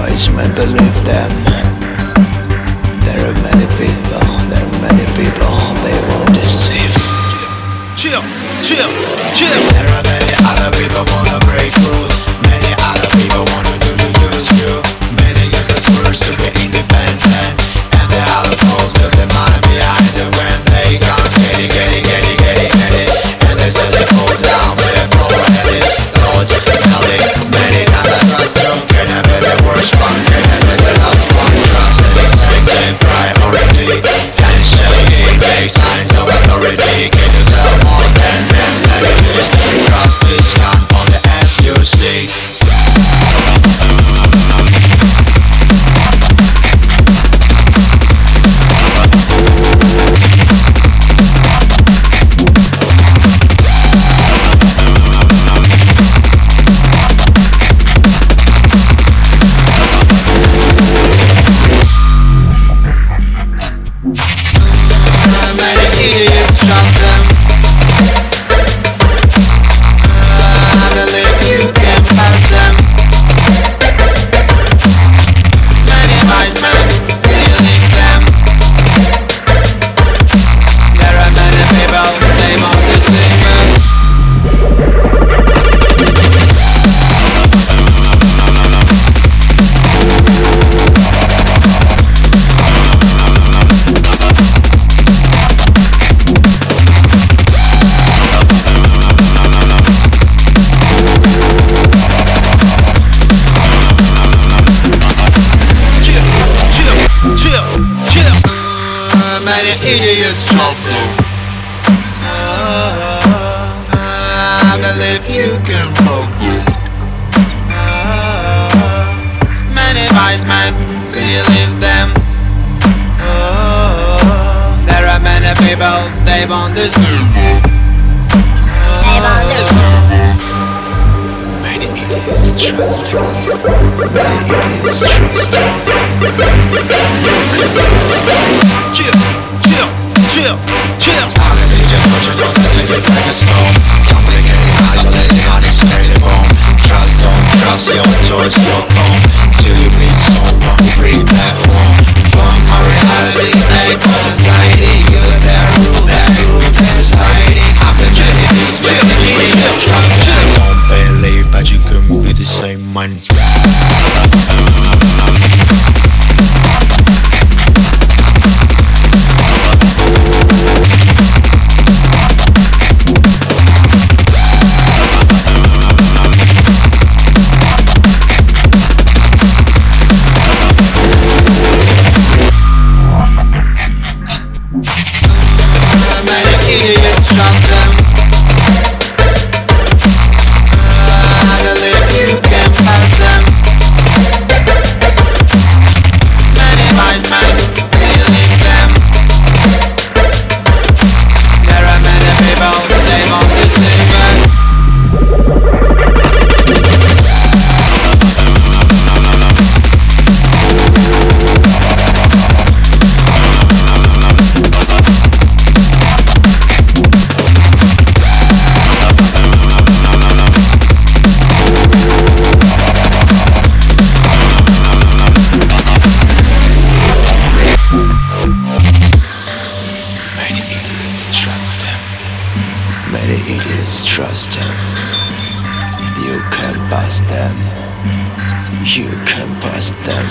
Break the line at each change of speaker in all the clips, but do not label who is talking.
wise men believe them. There are many people they won't deceive.
Chill, chill, chill.
There are many other people wanna break rules. Many other people wanna do the use you. Many get the first to be independent, and the other folks leave their money behind them when they can't get it. And they say they fall down with a forward-headed thoughts telling many times I trust you. Can I be the worst one? Can I be the last one? Trust and expecting priority and shady big signs of authority. Can you tell more than that it is? Trust is gone on the SUC. Many idiots shot them. I believe you can hold them. Many wise men believe them. There are many people they won't deceive. Many idiots trust him. Many idiots trust him.
Chill, chill, chill, chill.
I'm a DJ, but you don't think you take a stone. Complicated, isolated, unexplainable. Trust, don't trust your choice, your own. Till you meet someone, break that form. From my reality, they call anxiety. You're that rule, anxiety. I've been many things, many idiots trust me. Don't believe, but you can be the same man. Many idiots trust him. You can bust them. You can bust them.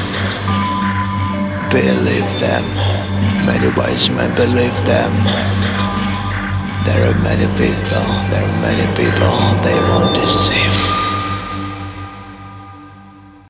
Believe them. Many wise men believe them. There are many people they won't deceive.